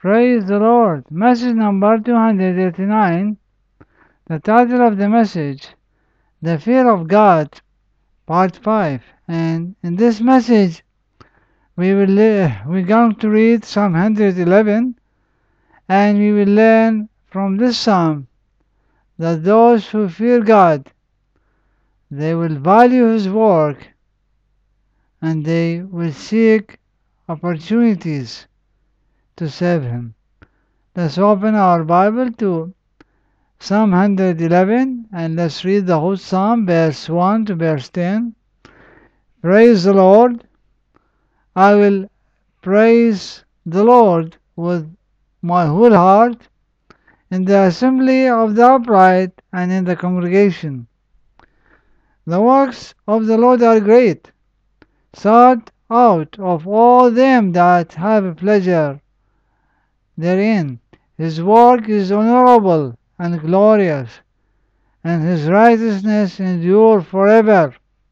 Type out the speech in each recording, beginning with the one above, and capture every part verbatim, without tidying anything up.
Praise the Lord. Message number two hundred eighty-nine. The title of the message, The Fear of God, Part five. And in this message, we will uh, we're going to read Psalm one hundred eleven, and we will learn from this psalm that those who fear God, they will value His work, and they will seek opportunities to serve Him. Let's open our Bible to Psalm one hundred eleven, and let's read the whole psalm, verse one to verse ten. Praise the Lord. I will praise the Lord with my whole heart in the assembly of the upright and in the congregation. The works of the Lord are great, sought out of all them that have pleasure therein. His work is honorable and glorious, and His righteousness endure forever.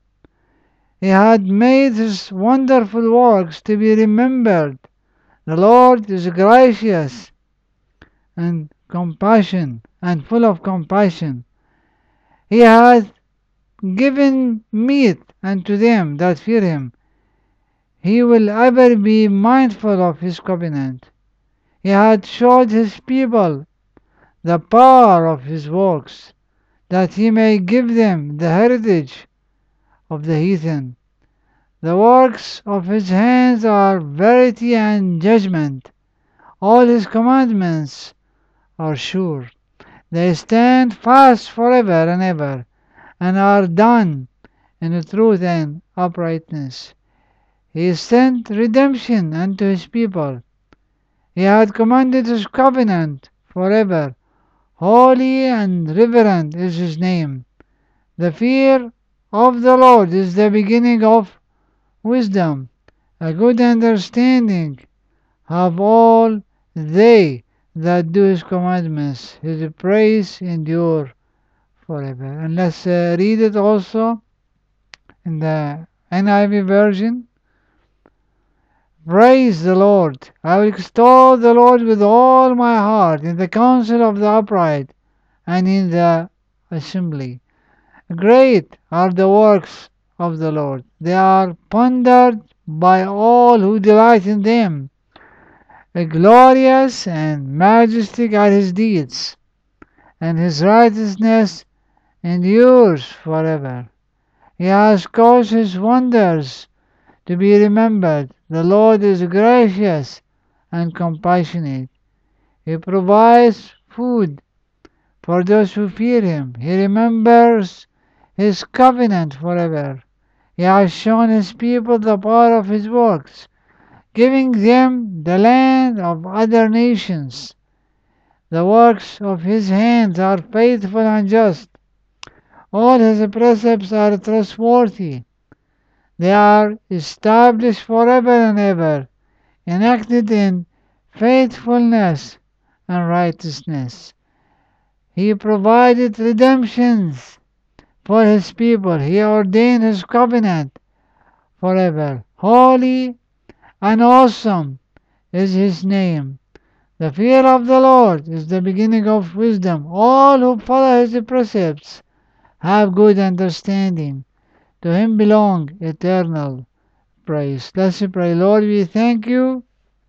He had made His wonderful works to be remembered. The Lord is gracious and compassion and full of compassion. He hath given meat unto them that fear Him. He will ever be mindful of His covenant. He hath showed His people the power of His works, that He may give them the heritage of the heathen. The works of His hands are verity and judgment. All His commandments are sure. They stand fast forever and ever, and are done in truth and uprightness. He sent redemption unto His people. He hath commanded His covenant forever. Holy and reverend is His name. The fear of the Lord is the beginning of wisdom. A good understanding have all they that do His commandments. His praise endure forever. And let's uh, read it also in the N I V version. Praise the Lord. I will extol the Lord with all my heart in the council of the upright and in the assembly. Great are the works of the Lord. They are pondered by all who delight in them. Glorious and majestic are His deeds, and His righteousness endures forever. He has caused His wonders to be remembered. The Lord is gracious and compassionate. He provides food for those who fear Him. He remembers His covenant forever. He has shown His people the power of His works, giving them the land of other nations. The works of His hands are faithful and just. All His precepts are trustworthy. They are established forever and ever, enacted in faithfulness and righteousness. He provided redemptions for His people. He ordained His covenant forever. Holy and awesome is His name. The fear of the Lord is the beginning of wisdom. All who follow His precepts have good understanding. To Him belong eternal praise. Let's pray. Lord, we thank You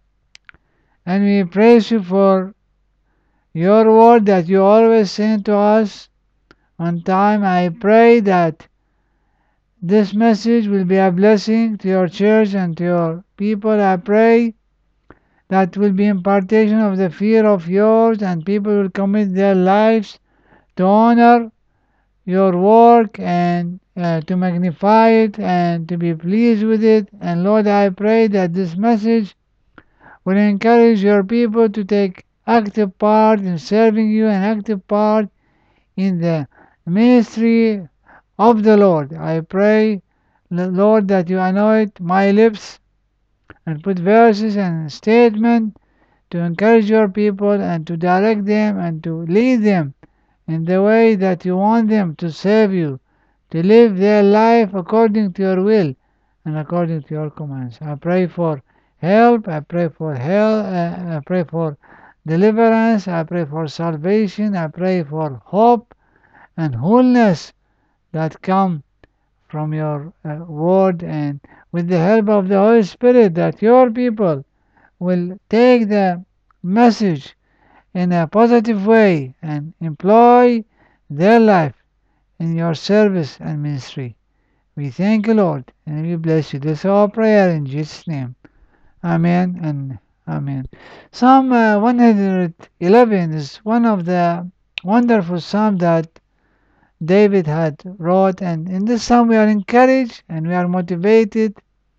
and we praise You for Your word that You always send to us on time. I pray that this message will be a blessing to Your church and to Your people. I pray that will be impartation of the fear of Yours, and people will commit their lives to honor Your work and uh, to magnify it and to be pleased with it. And Lord, I pray that this message will encourage Your people to take active part in serving You and active part in the ministry of the Lord. I pray, Lord, that You anoint my lips and put verses and statements to encourage Your people and to direct them and to lead them in the way that You want them to serve You, to live their life according to Your will and according to Your commands. I pray for help. I pray for help. Uh, I pray for deliverance. I pray for salvation. I pray for hope and wholeness that come from your uh, word, and with the help of the Holy Spirit, that your people will take the message in a positive way and employ their life in your service and ministry. We thank you, Lord, and we bless you. This is our prayer in Jesus' name. Amen and amen. Psalm uh, one hundred eleven is one of the wonderful psalms that David had wrote, and in this psalm we are encouraged and we are motivated,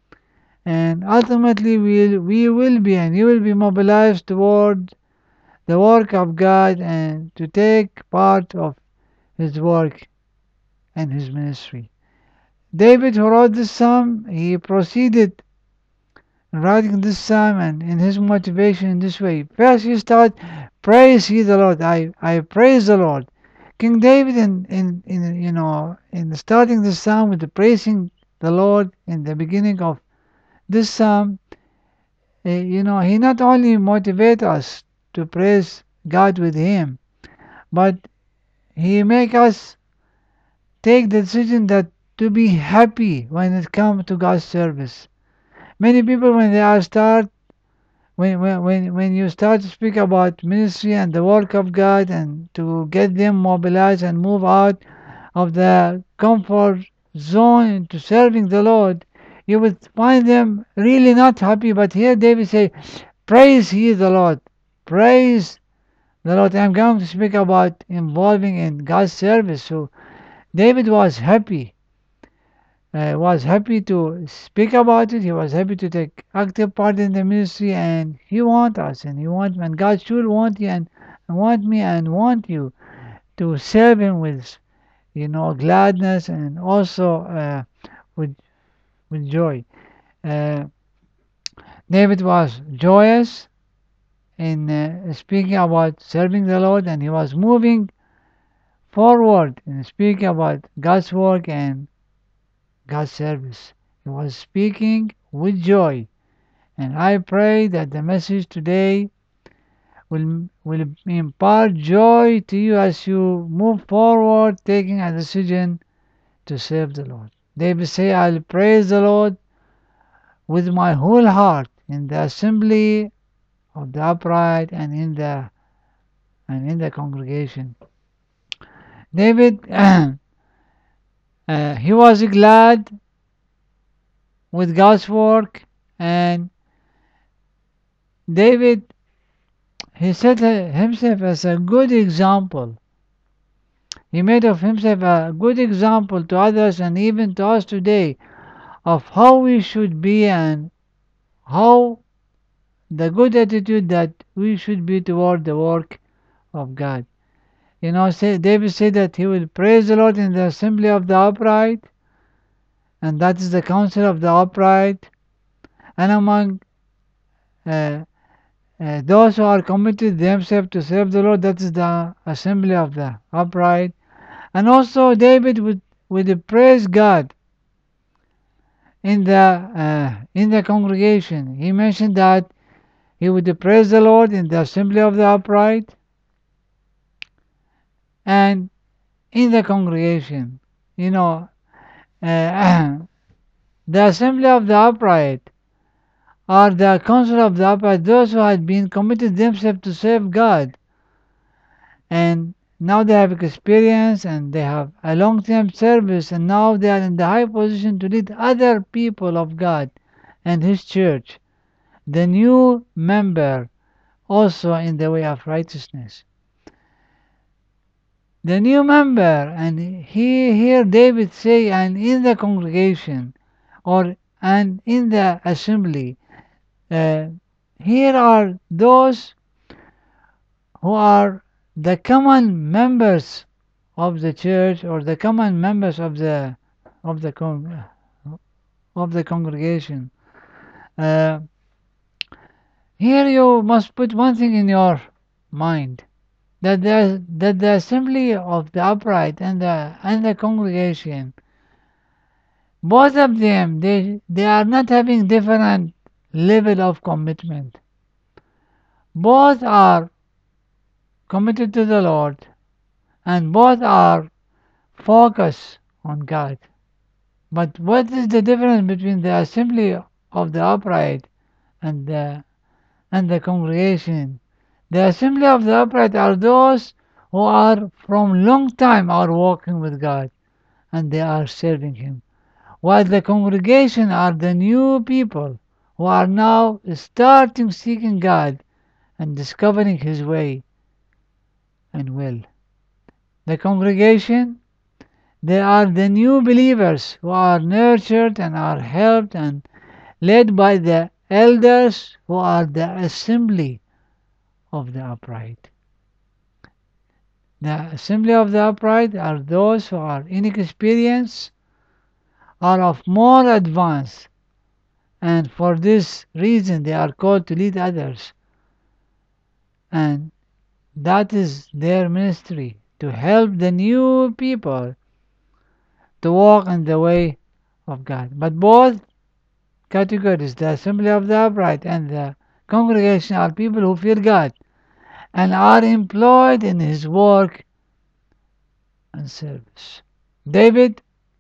and ultimately we we will be and you will be mobilized toward the work of God and to take part of his work and his ministry. David, who wrote this psalm, he proceeded in writing this psalm and in his motivation in this way. First, he started, "Praise ye the Lord." I, I praise the Lord. King David, in, in, in you know, in starting this psalm with the praising the Lord in the beginning of this psalm, uh, you know, he not only motivate us to praise God with him, but he make us take the decision that to be happy when it comes to God's service. Many people, when they are start when, when when when you start to speak about ministry and the work of God and to get them mobilized and move out of the comfort zone into serving the Lord, you would find them really not happy. But here David say, "Praise ye the Lord, praise the Lord." I'm going to speak about involving in God's service. So David was happy uh, was happy to speak about it. He was happy to take active part in the ministry, and he want us, and he want, and God should want you, and want me, and want you to serve Him with, you know, gladness and also uh, with with joy. Uh, David was joyous in uh, speaking about serving the Lord, and he was moving forward in speaking about God's work and God's service. He was speaking with joy. And I pray that the message today will, will impart joy to you as you move forward, taking a decision to serve the Lord. David say, "I'll praise the Lord with my whole heart in the assembly of the upright and in the and in the congregation." David, uh, he was glad with God's work, and David, he set himself as a good example. He made of himself a good example to others and even to us today of how we should be and how the good attitude that we should be toward the work of God. You know, say, David said that he will praise the Lord in the assembly of the upright, and that is the council of the upright, and among uh, uh, those who are committed themselves to serve the Lord, that is the assembly of the upright. And also David would, would praise God in the uh, in the congregation. He mentioned that he would praise the Lord in the assembly of the upright and in the congregation. You know, uh, the assembly of the upright are the council of the upright, those who had been committed themselves to serve God, and now they have experience and they have a long-term service, and now they are in the high position to lead other people of God and His church, the new member, also in the way of righteousness. The new member, and he here David say, and in the congregation, or and in the assembly, uh, here are those who are the common members of the church, or the common members of the of the con- of the congregation. Uh, here you must put one thing in your mind, that the that the assembly of the upright and the and the congregation, both of them, they they are not having different level of commitment. Both are committed to the Lord, and both are focused on God. But what is the difference between the assembly of the upright and the and the congregation? The assembly of the upright are those who are from long time are walking with God and they are serving Him, while the congregation are the new people who are now starting seeking God and discovering His way and will. The congregation, they are the new believers who are nurtured and are helped and led by the elders who are the assembly of the upright. The assembly of the upright are those who are inexperienced, are of more advance, and for this reason they are called to lead others. And that is their ministry, to help the new people to walk in the way of God. But both categories, the assembly of the upright and the congregation, are people who fear God and are employed in His work and service. David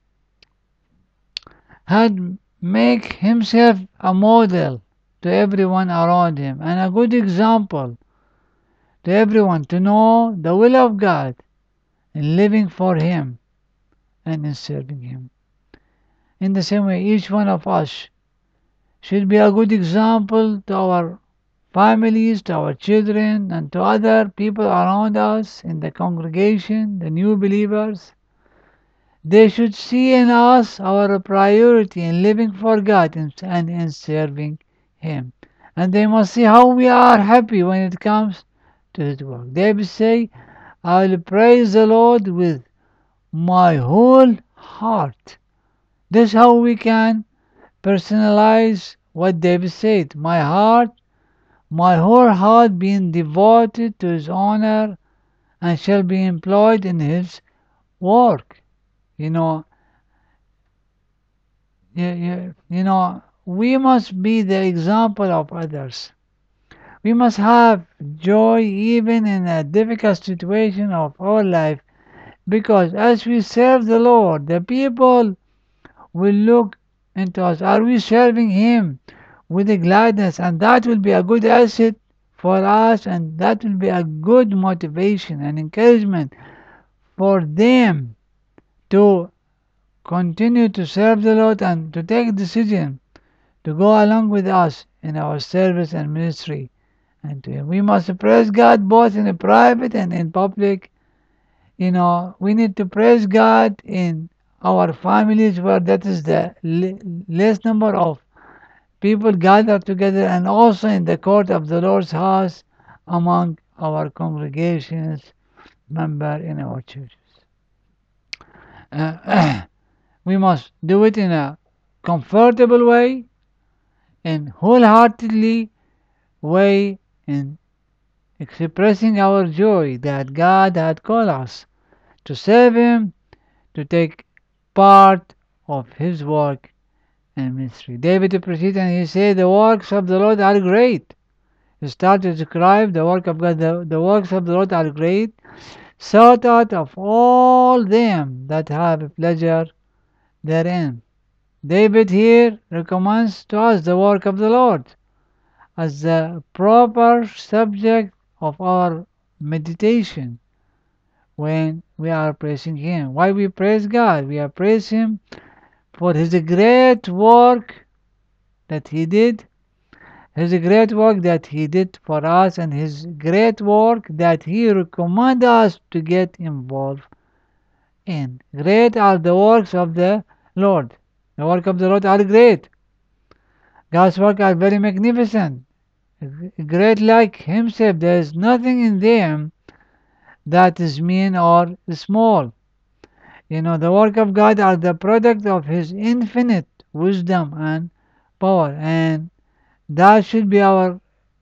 had make himself a model to everyone around him and a good example to everyone to know the will of God in living for Him and in serving Him. In the same way, each one of us should be a good example to our families, to our children, and to other people around us in the congregation, the new believers. They should see in us our priority in living for God and in serving Him. And they must see how we are happy when it comes to His work. David say, I will praise the Lord with my whole heart. This is how we can personalize what David said. My heart, my whole heart being devoted to His honor and shall be employed in His work. You know, you, you, you know, we must be the example of others. We must have joy even in a difficult situation of our life, because as we serve the Lord, the people will look into us. Are we serving Him with a gladness? And that will be a good asset for us, and that will be a good motivation and encouragement for them to continue to serve the Lord and to take decision to go along with us in our service and ministry. And to Him. We must praise God both in the private and in public. You know, we need to praise God in our families where that is the less number of people gathered together, and also in the court of the Lord's house among our congregations member in our churches. Uh, we must do it in a comfortable way and wholeheartedly way in expressing our joy that God had called us to serve Him, to take part of His work and ministry. David proceeded and he said, the works of the Lord are great. He started to describe the work of God. The, the works of the Lord are great, sought out of all them that have pleasure therein. David here recommends to us the work of the Lord as the proper subject of our meditation when we are praising Him. Why we praise God? We are praising Him for His great work that He did, His great work that He did for us, and His great work that He recommends us to get involved in. Great are the works of the Lord. The work of the Lord are great. God's work are very magnificent. Great like Himself. There is nothing in them that is mean or small. You know, the work of God are the product of His infinite wisdom and power, and that should be our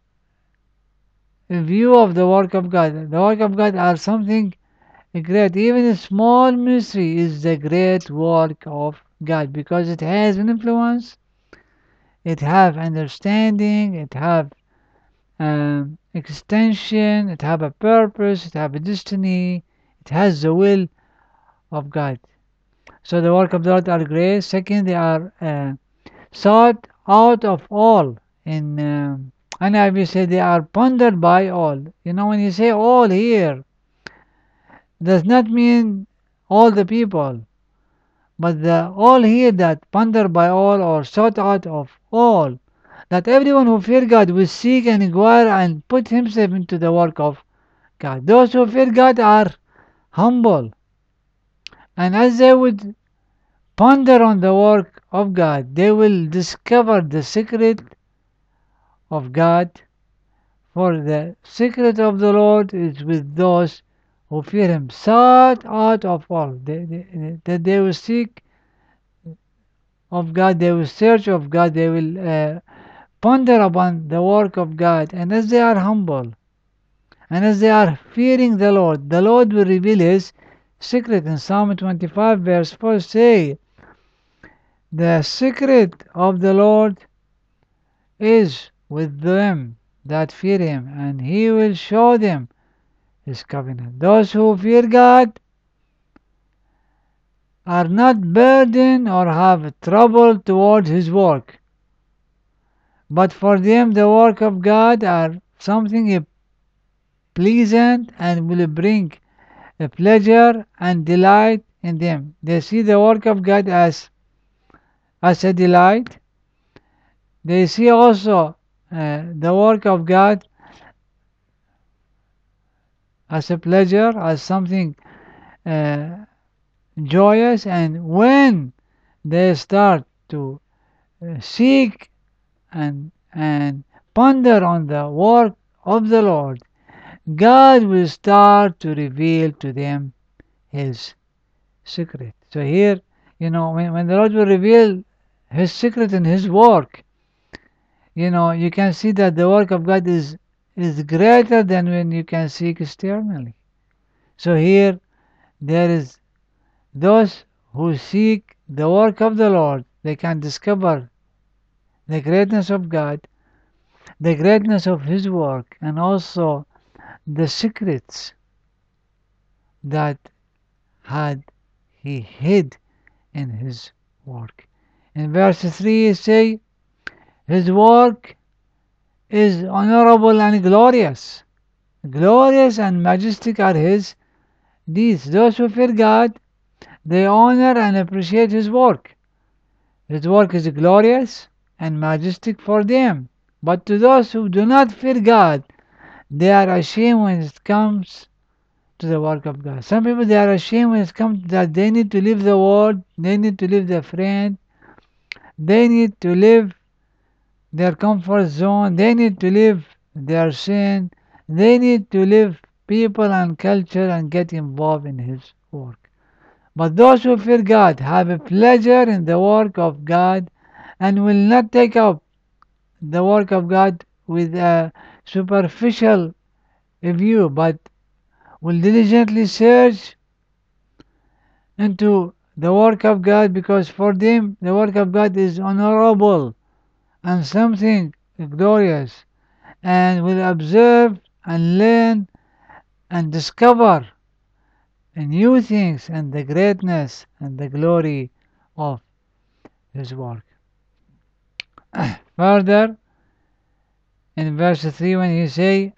view of the work of God. The work of God are something great. Even a small ministry is the great work of God because it has an influence, it have understanding, it have um, extension, it have a purpose, it have a destiny, it has the will of God. So the work of the Lord are great. Second, they are uh, sought out of all. In um, and I will say they are pondered by all. You know, when you say all here, does not mean all the people, but the all here that pondered by all or sought out of all. That everyone who fear God will seek and inquire and put himself into the work of God. Those who fear God are humble, and as they would ponder on the work of God, they will discover the secret of God, for the secret of the Lord is with those who fear Him. Sought out of all. They, they, they, they will seek of God, they will search of God, they will uh, ponder upon the work of God, and as they are humble, and as they are fearing the Lord, the Lord will reveal His secret. In Psalm twenty-five, verse four, say, the secret of the Lord is with them that fear Him, and He will show them His covenant. Those who fear God are not burdened or have trouble toward His work, but for them the work of God are something pleasant and will bring a pleasure and delight in them. They see the work of God as as a delight. They see also uh, the work of God as a pleasure, as something uh, joyous, and when they start to uh, seek and and ponder on the work of the Lord, God will start to reveal to them His secret. So here, you know, when, when the Lord will reveal His secret in His work, you know, you can see that the work of God is is greater than when you can seek externally. So here there is those who seek the work of the Lord, they can discover the greatness of God, the greatness of His work, and also the secrets that had He hid in His work. In verse three, he say, His work is honorable and glorious. Glorious and majestic are His deeds. Those who fear God, they honor and appreciate His work. His work is glorious and majestic for them. But to those who do not fear God, they are ashamed when it comes to the work of God. Some people, they are ashamed when it comes that they need to leave the world, they need to leave their friend, they need to leave their comfort zone, they need to leave their sin, they need to leave people and culture and get involved in His work. But those who fear God have a pleasure in the work of God and will not take up the work of God with a superficial view, but will diligently search into the work of God, because for them the work of God is honorable and something glorious, and will observe and learn and discover new things and the greatness and the glory of His work. Further, in verse three, when you say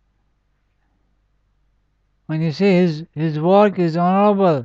when you say his his work is honorable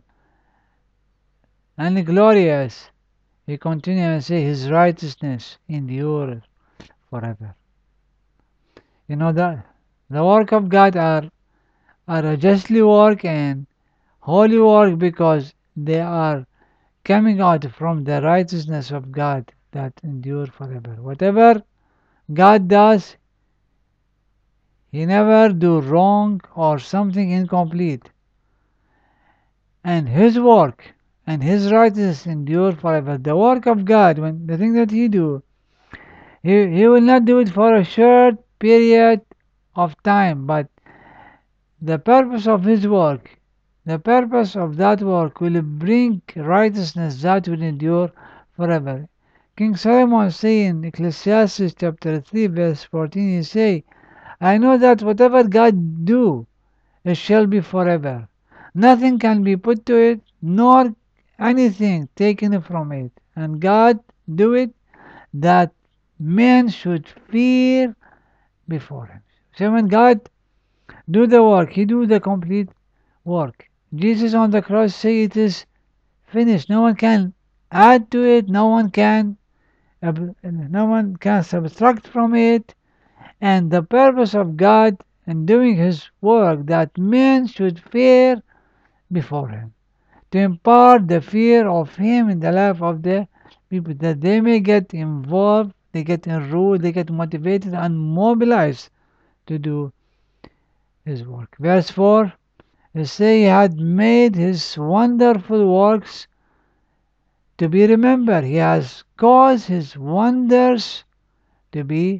and glorious, he continues and say His righteousness endures forever. You know that the work of God are are a justly work and holy work, because they are coming out from the righteousness of God that endure forever. Whatever God does, He never do wrong or something incomplete. And His work and His righteousness endure forever. The work of God, when the thing that He do, He, he will not do it for a short period of time, but the purpose of His work, the purpose of that work will bring righteousness that will endure forever. King Solomon say in Ecclesiastes chapter three verse fourteen, he say, I know that whatever God do, it shall be forever. Nothing can be put to it, nor anything taken from it. And God do it that men should fear before him. So when God do the work, he do the complete work. Jesus on the cross say it is finished. No one can add to it, no one can no one can subtract from it. And the purpose of God in doing his work, that men should fear before him, to impart the fear of him in the life of the people, that they may get involved, they get enrolled, they get motivated and mobilized to do his work. Verse four, it says, he had made his wonderful works to be remembered. He has caused his wonders to be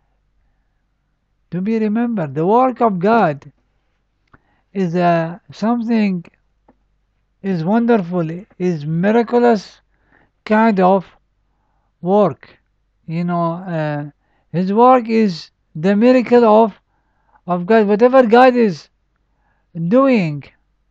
to be remembered. The work of God is a, something is wonderful, is miraculous kind of work. You know, uh, his work is the miracle of of God. Whatever God is doing,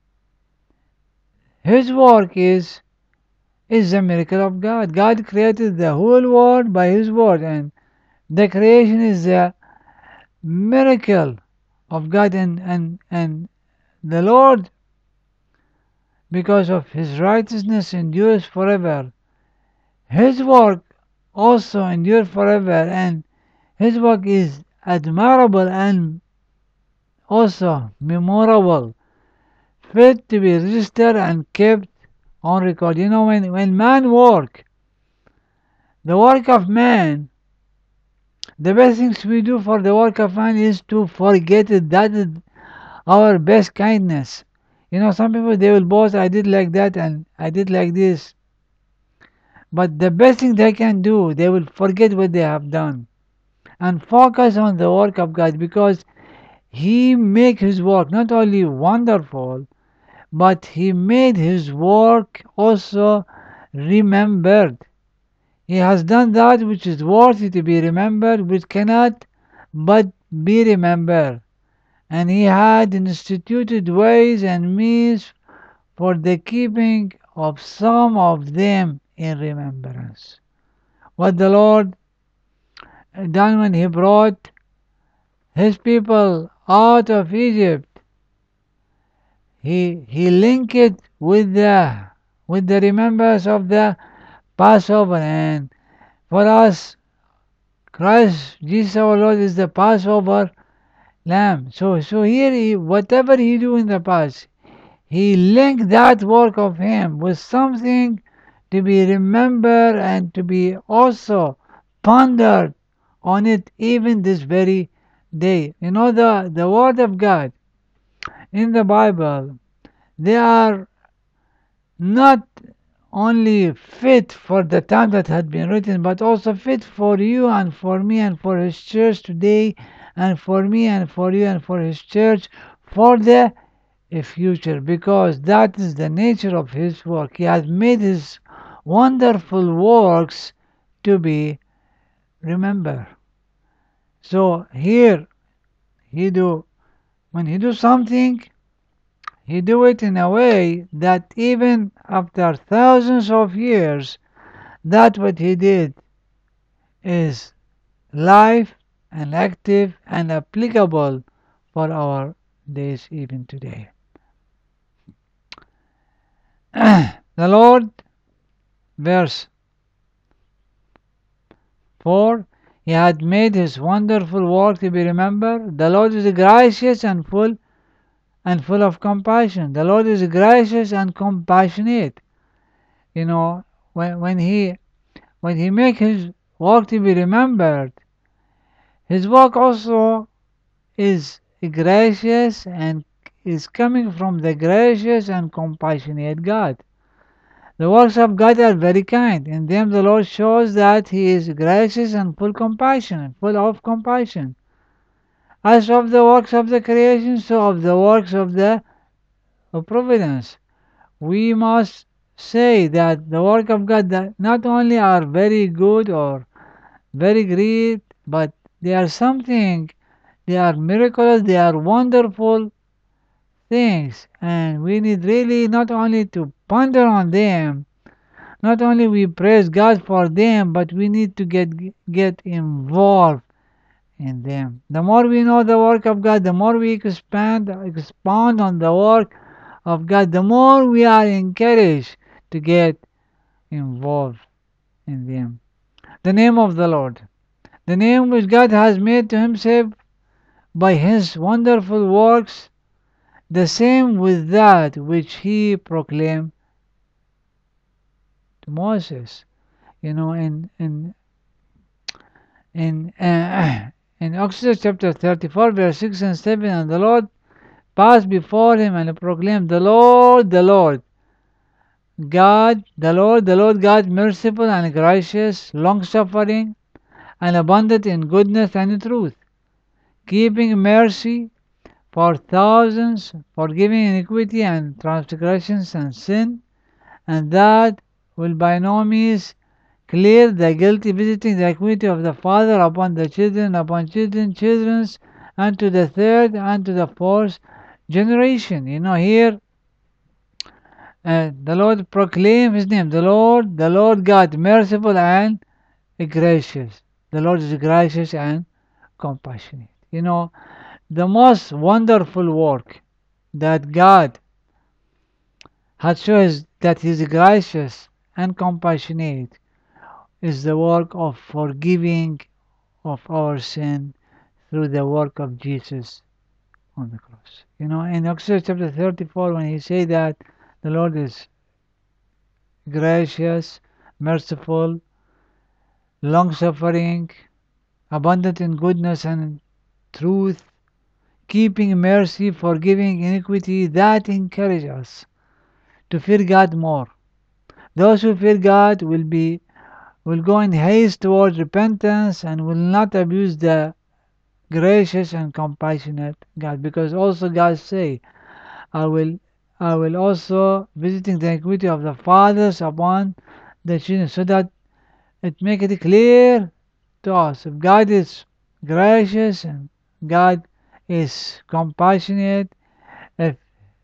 his work is is the miracle of God. God created the whole world by his word, and the creation is the miracle of God, and and and the Lord, because of his righteousness, endures forever. His work also endures forever, and his work is admirable and also memorable, fit to be registered and kept on record. You know, when, when man work, the work of man, the best things we do for the work of man is to forget it. That is our best kindness. You know, some people, they will boast, I did like that and I did like this. But the best thing they can do, they will forget what they have done and focus on the work of God, because he make his work not only wonderful, but he made his work also remembered. He has done that which is worthy to be remembered, which cannot but be remembered. And he had instituted ways and means for the keeping of some of them in remembrance. What the Lord done when he brought his people out of Egypt, he he linked it with the with the remembrance of the Passover. And for us, Christ Jesus our Lord is the Passover lamb. So so here he, whatever he do in the past, he linked that work of him with something to be remembered and to be also pondered on it even this very day. You know, the, the word of God in the Bible, they are not only fit for the time that had been written, but also fit for you and for me and for his church today, and for me and for you and for his church for the future, because that is the nature of his work. He has made his wonderful works to be remembered. So here he do, when he do something, he do it in a way that even after thousands of years, that what he did is live and active and applicable for our days even today. The Lord, verse four, he had made his wonderful work to be remembered. The Lord is gracious and full and full of compassion. The Lord is gracious and compassionate. You know, when when he when he make his work to be remembered, his work also is gracious and is coming from the gracious and compassionate God. The works of God are very kind. In them the Lord shows that he is gracious and full compassion, full of compassion. As of the works of the creation, so of the works of the of providence. We must say that the work of God that not only are very good or very great, but they are something, they are miraculous, they are wonderful things, and we need really not only to ponder on them, not only we praise God for them, but we need to get get involved in them. The more we know the work of God, the more we expand expand on the work of God, the more we are encouraged to get involved in them. The name of the Lord, the name which God has made to himself by his wonderful works, the same with that which he proclaimed to Moses. You know, in in in uh, in Exodus chapter thirty-four, verse six and seven, and the Lord passed before him and proclaimed, "The Lord, the Lord, God, the Lord, the Lord God, merciful and gracious, long-suffering, and abundant in goodness and in truth, keeping mercy for thousands, forgiving iniquity and transgressions and sin, and that will by no means clear the guilty, visiting the iniquity of the father upon the children, upon children, children's, and to the third and to the fourth generation." You know, here uh, the Lord proclaim his name, the Lord, the Lord God, merciful and gracious. The Lord is gracious and compassionate. You know, the most wonderful work that God has shown that he is gracious and compassionate is the work of forgiving of our sin through the work of Jesus on the cross. You know, in Exodus chapter thirty-four, when he said that the Lord is gracious, merciful, long-suffering, abundant in goodness and truth, keeping mercy, forgiving iniquity, that encourages us to fear God more. Those who fear God will be will go in haste towards repentance and will not abuse the gracious and compassionate God, because also God say, I will I will also visiting the iniquity of the fathers upon the children, so that it make it clear to us if God is gracious and God is compassionate, if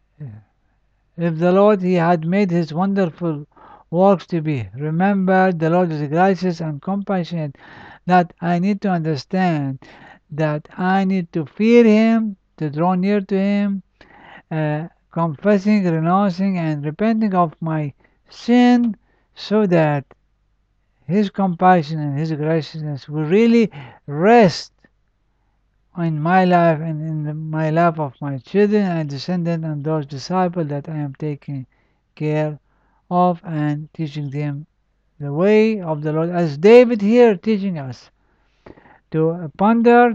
if the Lord he had made his wonderful works to be remembered, the Lord is gracious and compassionate, that I need to understand that I need to fear him, to draw near to him, uh, confessing, renouncing, and repenting of my sin, so that his compassion and his graciousness will really rest in my life and in the, my life of my children and descendants and those disciples that I am taking care of and teaching them the way of the Lord, as David here teaching us to ponder,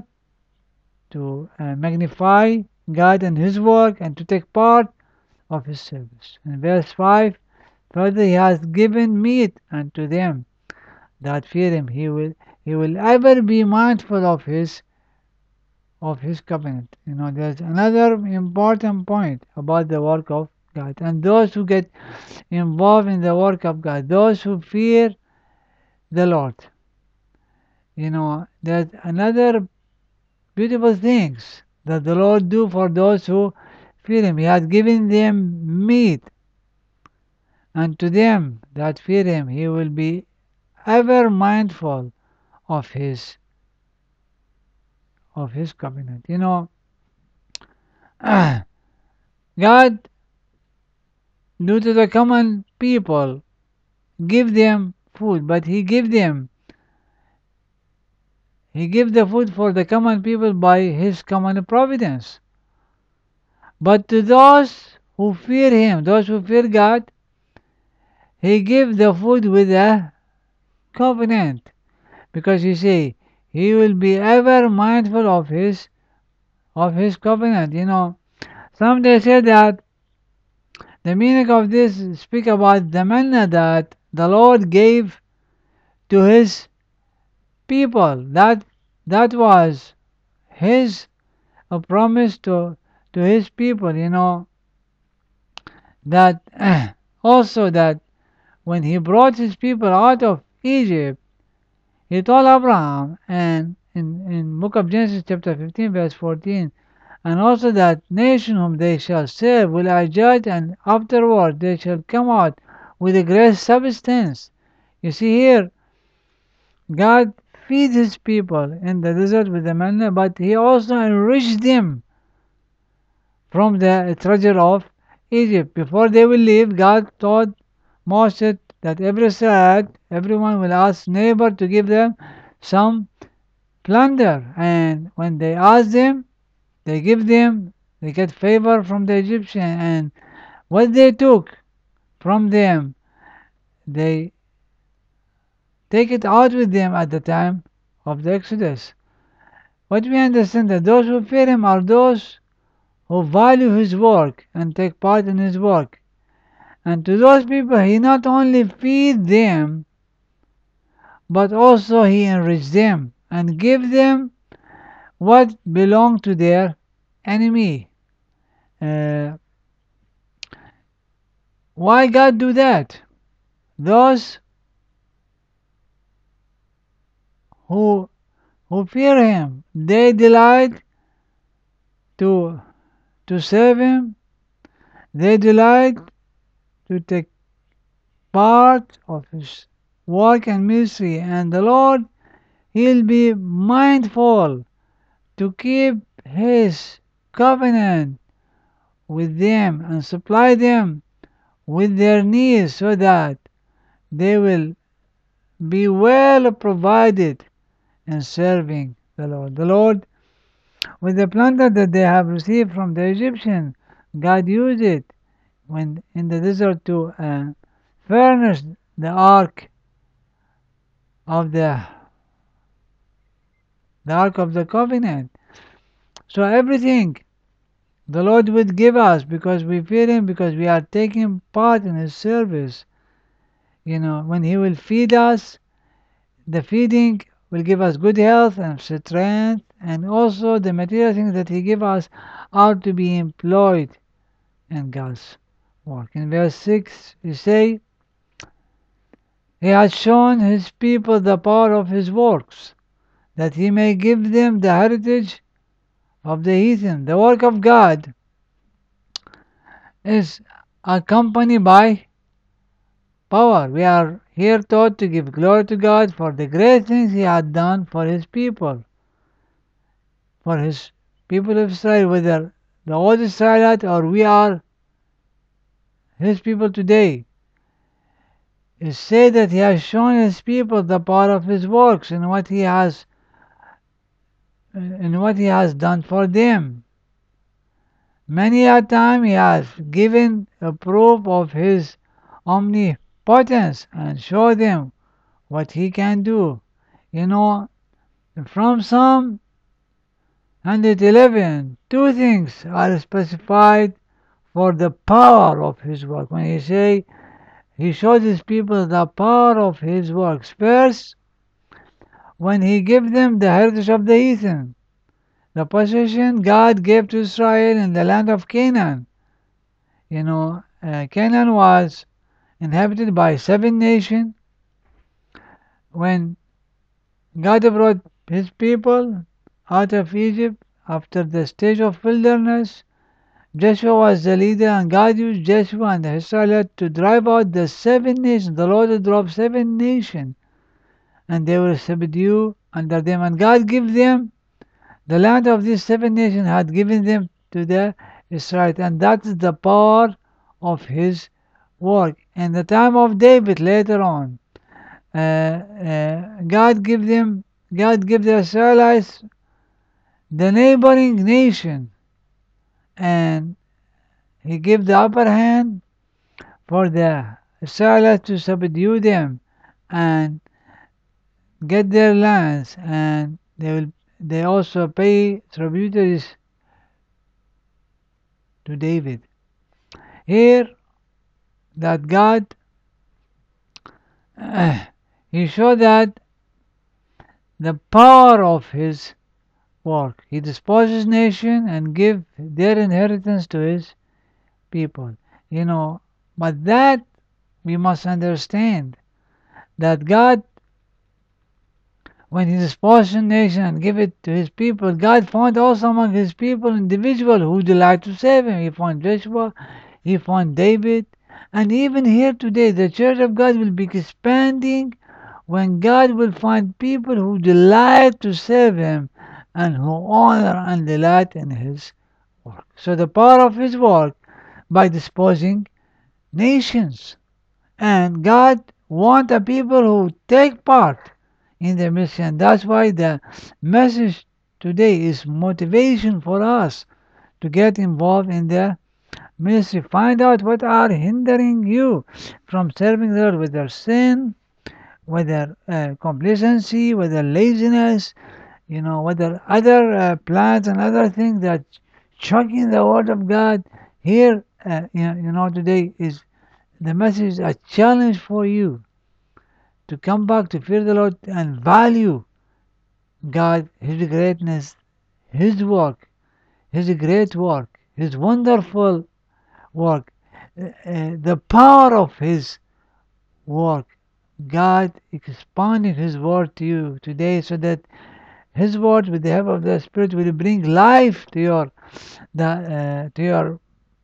to uh, magnify God and his work, and to take part of his service. In verse five, further, he has given meat unto them that fear him. He will he will ever be mindful of his of his covenant. You know, there's another important point about the work of God. And those who get involved in the work of God, those who fear the Lord, you know, there's another beautiful things that the Lord do for those who fear him. He has given them meat, and to them that fear him, he will be ever mindful of his of his covenant. You know, God do to the common people give them food, but he give them he give the food for the common people by his common providence. But to those who fear him, those who fear God, he give the food with a covenant, because he say he will be ever mindful of his of his covenant. You know, some they say that the meaning of this speak about the manna that the Lord gave to his people. That that was his a promise to to his people. You know that also that when he brought his people out of Egypt, he told Abraham, and in, in book of Genesis chapter fifteen verse fourteen, and also that nation whom they shall serve will I judge, and afterward they shall come out with a great substance. You see here, God feeds his people in the desert with the manna, but he also enriched them from the treasure of Egypt. Before they will leave, God told Moses that every Israelite, everyone will ask neighbor to give them some plunder, and when they ask them, they give them, they get favor from the Egyptian, and what they took from them, they take it out with them at the time of the Exodus. What we understand that those who fear him are those who value his work and take part in his work. And to those people he not only feed them, but also he enrich them and give them what belong to their enemy. Uh, why God do that? Those who who fear him, they delight to to serve him, they delight to take part of his work and ministry, and the Lord, he'll be mindful to keep his covenant with them and supply them with their needs so that they will be well provided in serving the Lord. The Lord, with the plunder that they have received from the Egyptian, God used it when in the desert to uh, furnish the ark of the the ark of the covenant. So everything the Lord would give us because we fear him, because we are taking part in his service. You know, when he will feed us, the feeding will give us good health and strength, and also the material things that he give us are to be employed in God's work. In verse six, you say, he has shown his people the power of his works, that he may give them the heritage of the heathen. The work of God is accompanied by power. We are here taught to give glory to God for the great things he had done for his people, for his people of Israel, whether the old Israelite or we are his people today. It said that he has shown his people the power of his works and what he has in what he has done for them. Many a time he has given a proof of his omnipotence and showed them what he can do. You know, from Psalm one eleven, two things are specified for the power of his work. When he say he showed his people the power of his works. First, when he gave them the heritage of the heathen, the possession God gave to Israel in the land of Canaan. You know, uh, Canaan was inhabited by seven nations. When God brought his people out of Egypt after the stage of wilderness, Joshua was the leader, and God used Joshua and the Israelites to drive out the seven nations. The Lord drove seven nations, and they were subdued under them. And God gave them the land of these seven nations, had given them to the Israelites, and that is the power of his work. In the time of David, later on, uh, uh, God gave them, God gave the Israelites the neighboring nation, and he gave the upper hand for the Israelites to subdue them and get their lands, and they will they also pay tributaries to David. Here, that God uh, he showed that the power of his work. He disposes nation and give their inheritance to his people. You know, but that we must understand that God, when he disposed a nation and gave it to his people, God found also among his people individuals who delight to save him. He found Joshua, he found David, and even here today, the church of God will be expanding when God will find people who delight to serve him and who honor and delight in his work. So the power of his work by disposing nations. And God wants a people who take part in the mission. That's why the message today is motivation for us to get involved in the ministry. Find out what are hindering you from serving the Lord, whether sin, whether uh, complacency, whether laziness, you know, whether other uh, plans and other things that choking the word of God. Here, uh, you, know, you know, today is the message, a challenge for you to come back to fear the Lord and value God, His greatness, His work, His great work, His wonderful work, uh, uh, the power of His work. God expanding His word to you today so that His word, with the help of the Spirit, will bring life to your the, uh, to your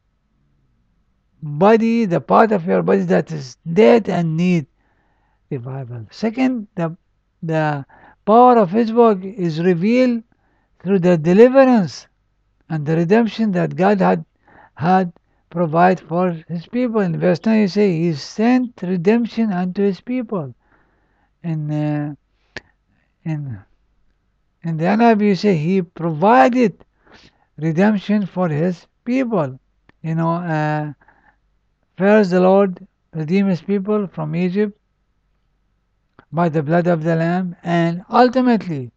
body, the part of your body that is dead and need revival. Second, the the power of His work is revealed through the deliverance and the redemption that God had had provide for His people. In verse nine, you say He sent redemption unto His people. In uh, in in the N I V, you say He provided redemption for His people. You know, uh, first the Lord redeemed His people from Egypt by the blood of the Lamb, and ultimately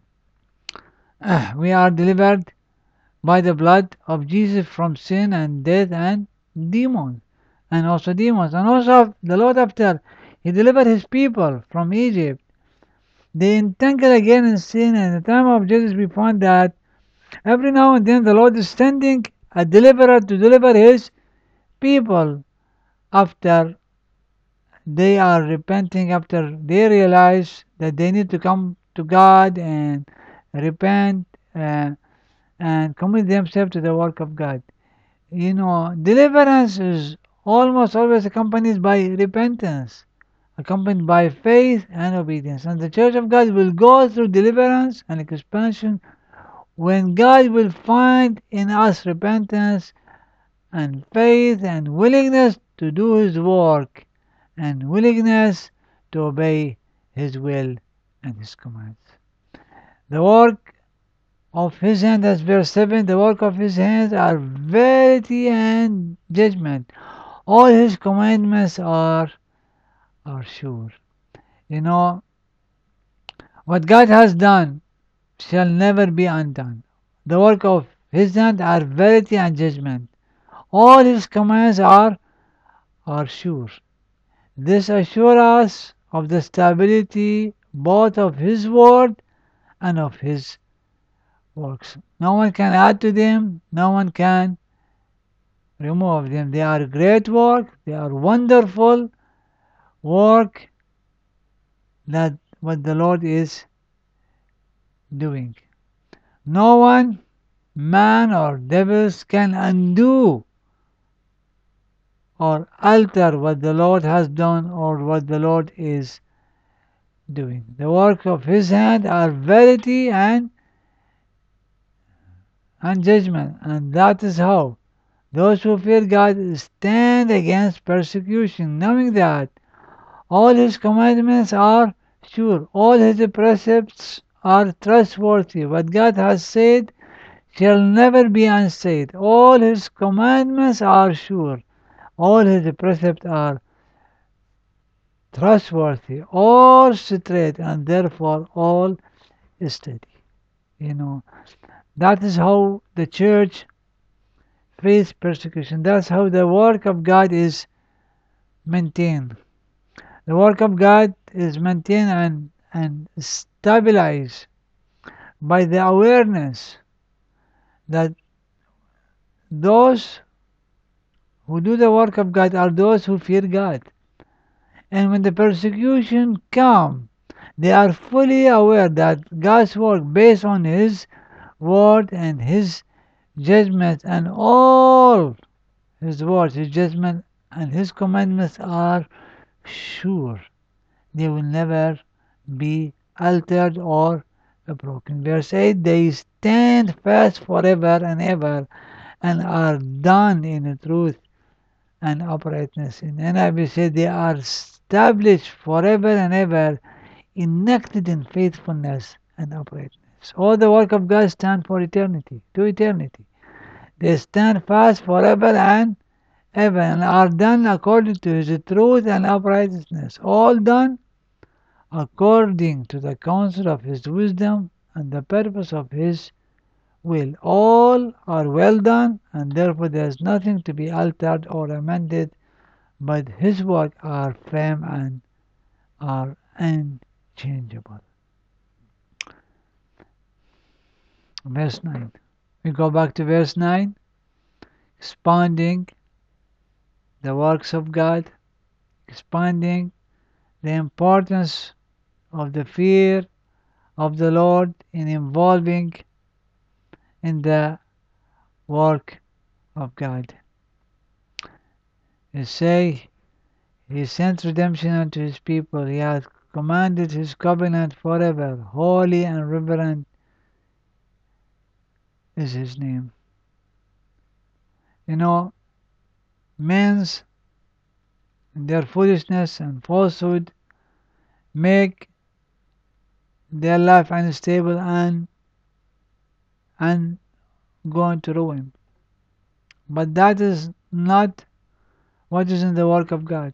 uh, we are delivered by the blood of Jesus from sin and death and demons, and also demons. And also the Lord, after He delivered His people from Egypt, they entangled again in sin. And in the time of Jesus, we find that every now and then the Lord is sending a deliverer to deliver His people after they are repenting, after they realize that they need to come to God and repent uh, and commit themselves to the work of God. You know, deliverance is almost always accompanied by repentance, accompanied by faith and obedience. And the church of God will go through deliverance and expansion when God will find in us repentance and faith and willingness to do His work and willingness to obey His will and His commands. The work of His hand, as verse seven, the work of His hands are verity and judgment. All His commandments are are sure. You know, what God has done shall never be undone. The work of His hand are verity and judgment. All His commands are are sure. This assures us of the stability both of His word and of His works. No one can add to them, no one can remove them. They are great work, they are wonderful work that what the Lord is doing. No one, man or devils, can undo or alter what the Lord has done or what the Lord is doing. The work of His hand are verity and and judgment, and that is how those who fear God stand against persecution, knowing that all His commandments are sure, all His precepts are trustworthy. What God has said shall never be unsaid. All His commandments are sure, all His precepts are trustworthy, all straight, and therefore all steady. You know, that is how the church face persecution. That's how the work of God is maintained. The work of God is maintained and, and stabilized by the awareness that those who do the work of God are those who fear God. And when the persecution comes, they are fully aware that God's work based on His word and His judgment, and all His words, His judgment, and His commandments are sure. They will never be altered or broken. Verse eight, they stand fast forever and ever and are done in truth and uprightness. In N I V said they are established forever and ever, enacted in faithfulness and uprightness. All the work of God stand for eternity, to eternity. They stand fast forever and ever and are done according to His truth and uprightness. All done according to the counsel of His wisdom and the purpose of His will. All are well done, and therefore there is nothing to be altered or amended, but His work are firm and are unchangeable. Verse nine. We go back to verse nine, expounding the works of God, expounding the importance of the fear of the Lord in involving in the work of God. You say, He sent redemption unto His people. He hath commanded His covenant forever. Holy and reverent is His name. You know, men's in their foolishness and falsehood make their life unstable and and going to ruin. But that is not what is in the work of God.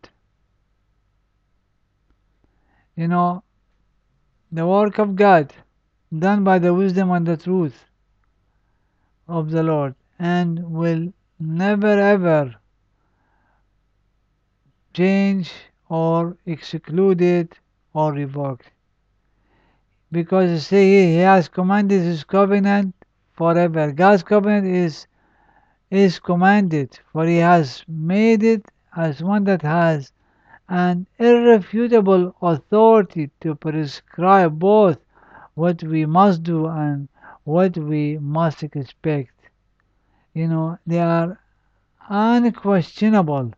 You know, the work of God done by the wisdom and the truth of the Lord, and will never ever change or excluded or revoked. Because you see, He has commanded His covenant forever. God's covenant is is commanded, for He has made it as one that has an irrefutable authority to prescribe both what we must do and what we must expect. You know, they are unquestionable.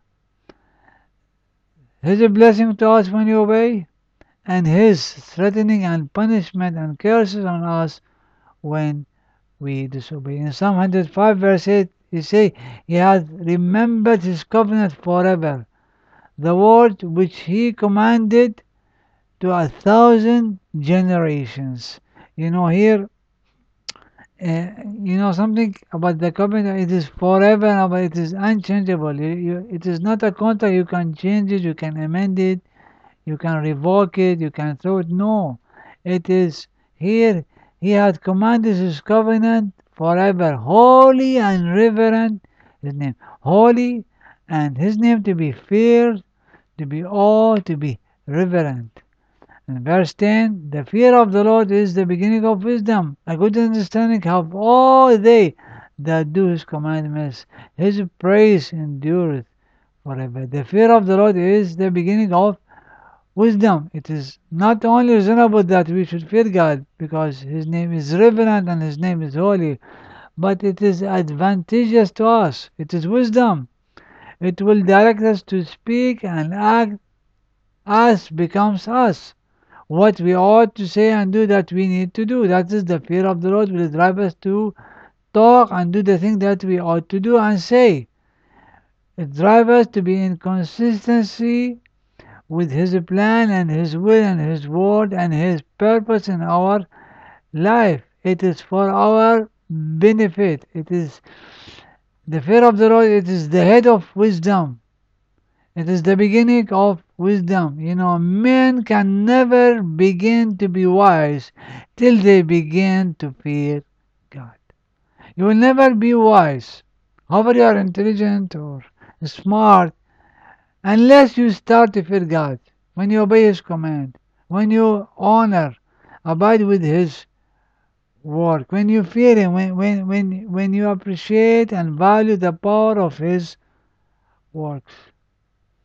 His blessing to us when you obey, and His threatening and punishment and curses on us when we disobey. In Psalm one hundred five verse eight, He say, He hath remembered His covenant forever, the word which He commanded to a thousand generations. You know, here, uh, you know something about the covenant, it is forever, but it is unchangeable. You, you, it is not a contract, you can change it, you can amend it, you can revoke it, you can throw it. No, it is here. He had commanded His covenant forever, holy and reverent. His name, holy, and His name to be feared, to be awed, to be reverent. In verse ten, the fear of the Lord is the beginning of wisdom. A good understanding have all they that do His commandments. His praise endureth forever. The fear of the Lord is the beginning of wisdom. It is not only reasonable that we should fear God because His name is reverent and His name is holy, but it is advantageous to us. It is wisdom. It will direct us to speak and act as becomes us. What we ought to say and do that we need to do. That is the fear of the Lord will drive us to talk and do the thing that we ought to do and say. It drives us to be in consistency with His plan and His will and His word and His purpose in our life. It is for our benefit. It is the fear of the Lord. It is the head of wisdom. It is the beginning of wisdom. You know, men can never begin to be wise till they begin to fear God. You will never be wise, however you are intelligent or smart, unless you start to fear God. When you obey His command, when you honor, abide with His work, when you fear Him, when, when, when, when you appreciate and value the power of His works.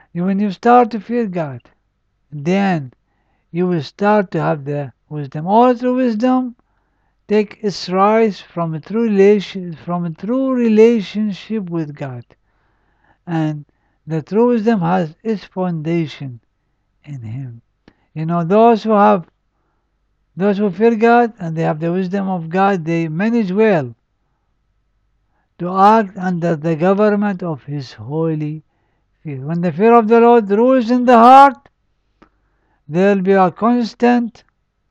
When you start to fear God, then you will start to have the wisdom. All true wisdom take its rise from a true relation, from a true relationship with God, and the true wisdom has its foundation in Him. You know, those who have, those who fear God and they have the wisdom of God, they manage well to act under the government of His holy fear. When the fear of the Lord rules in the heart, there will be a constant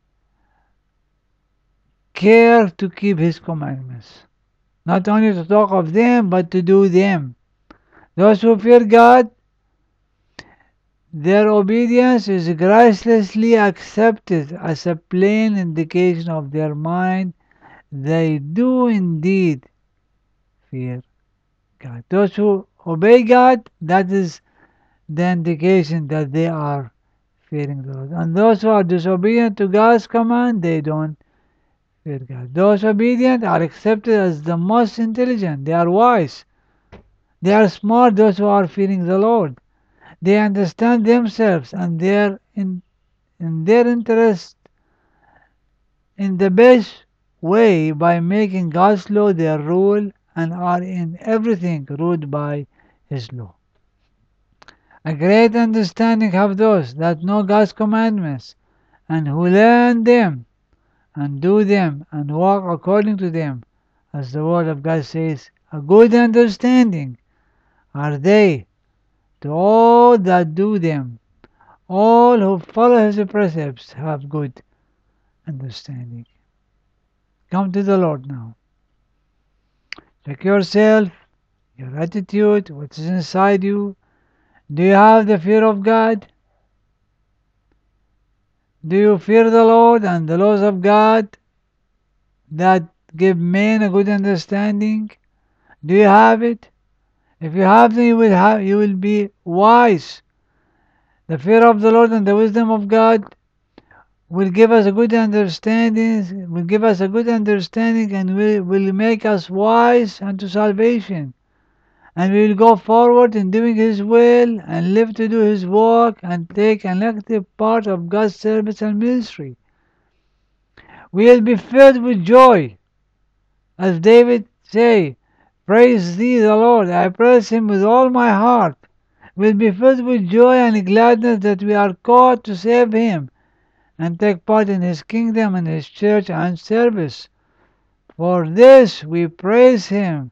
care to keep His commandments. Not only to talk of them, but to do them. Those who fear God, their obedience is graciously accepted as a plain indication of their mind. They do indeed fear God. Those who obey God, that is the indication that they are fearing the Lord. And those who are disobedient to God's command, they don't fear God. Those obedient are accepted as the most intelligent. They are wise. They are smart, those who are fearing the Lord. They understand themselves and their in, in their interest in the best way by making God's law their rule and are in everything ruled by His law. A great understanding have those that know God's commandments and who learn them and do them and walk according to them, as the Word of God says. A good understanding are they to all that do them. All who follow His precepts have good understanding. Come to the Lord now. Check yourself, your attitude, what is inside you. Do you have the fear of God? Do you fear the Lord and the laws of God that give men a good understanding? Do you have it? If you have them, you will have, you will be wise. The fear of the Lord and the wisdom of God will give us a good understanding, will give us a good understanding and will, will make us wise unto salvation. And we will go forward in doing His will and live to do His work and take an active part of God's service and ministry. We will be filled with joy. As David say, praise thee the Lord, I praise Him with all my heart. We will be filled with joy and gladness that we are called to serve Him and take part in His kingdom and His church and service. For this we praise Him.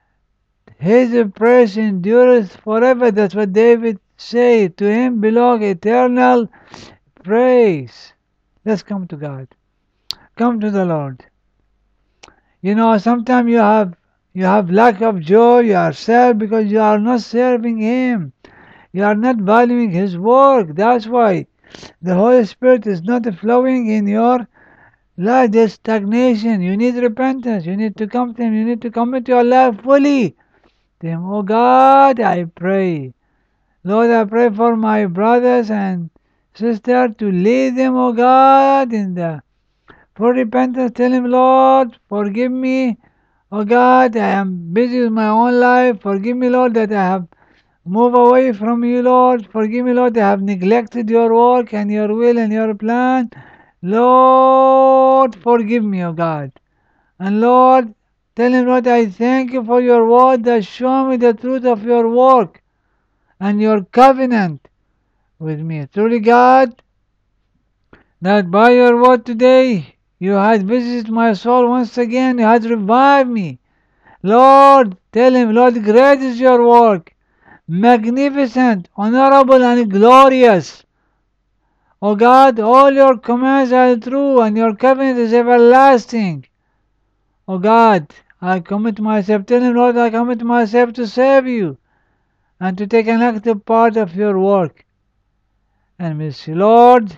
His praise endureth forever. That's what David said. To Him belong eternal praise. Let's come to God. Come to the Lord. You know, sometimes you have you have lack of joy. You are sad because you are not serving Him. You are not valuing His work. That's why the Holy Spirit is not flowing in your life. There's stagnation. You need repentance. You need to come to Him. You need to commit your life fully to Him. Oh God, I pray. Lord, I pray for my brothers and sisters to lead them, oh God, in the for repentance. Tell Him, Lord, forgive me. Oh God, I am busy with my own life. Forgive me, Lord, that I have moved away from you, Lord. Forgive me, Lord, I have neglected your work and your will and your plan. Lord, forgive me, oh God. And Lord, tell Him, Lord, I thank you for your word that show me the truth of your work and your covenant with me. Truly, God, that by your word today you had visited my soul once again, you had revived me. Lord, tell Him, Lord, great is your work, magnificent, honorable, and glorious. O God, all your commands are true, and your covenant is everlasting. O God, I commit myself, tell Him, Lord, I commit myself to serve you and to take an active part of your work and mercy. Lord,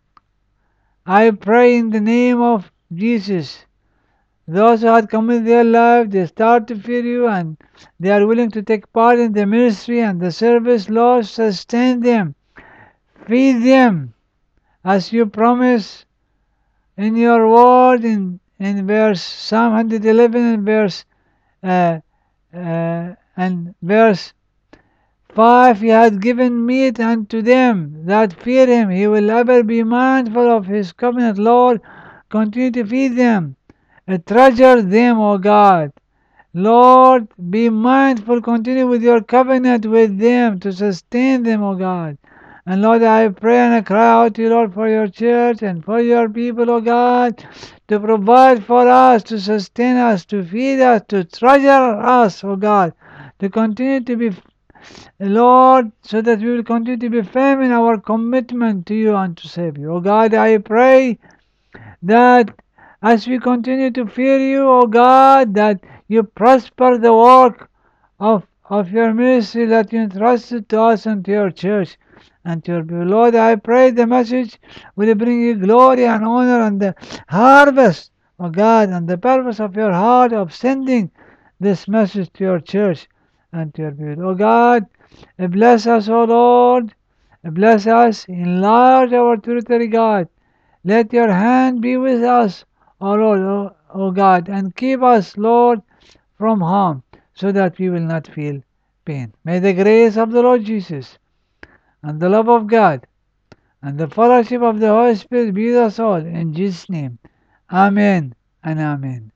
I pray in the name of Jesus. Those who had committed their life, they start to fear you and they are willing to take part in the ministry and the service. Lord, sustain them, feed them, as you promise in your word in, in verse Psalm one eleven and verse uh, uh, and verse five. He hath given meat unto them that fear him. He will ever be mindful of his covenant. Lord, continue to feed them. Uh, Treasure them, O God. Lord, be mindful, continue with your covenant with them to sustain them, O God. And Lord, I pray and I cry out to you, Lord, for your church and for your people, O God, to provide for us, to sustain us, to feed us, to treasure us, O God, to continue to be, Lord, so that we will continue to be firm in our commitment to you and to save you. O God, I pray that as we continue to fear you, O God, that you prosper the work of, of your ministry that you entrusted to us and to your church and to your people. Lord, I pray the message will bring you glory and honor and the harvest, O God, and the purpose of your heart of sending this message to your church and to your people. O God, bless us, O Lord, bless us, enlarge our territory, God. Let your hand be with us, O Lord, O, o God, and keep us, Lord, from harm, so that we will not feel pain. May the grace of the Lord Jesus and the love of God and the fellowship of the Holy Spirit be with us all. In Jesus' name, Amen and Amen.